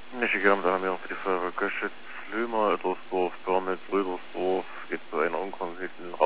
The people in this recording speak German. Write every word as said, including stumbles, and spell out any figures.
Michigan, da haben wir für die Feuerwehr Göschitz, Lümer, Ettersdorf, Börnitz, Rödersdorf, geht zu einer unkonventionellen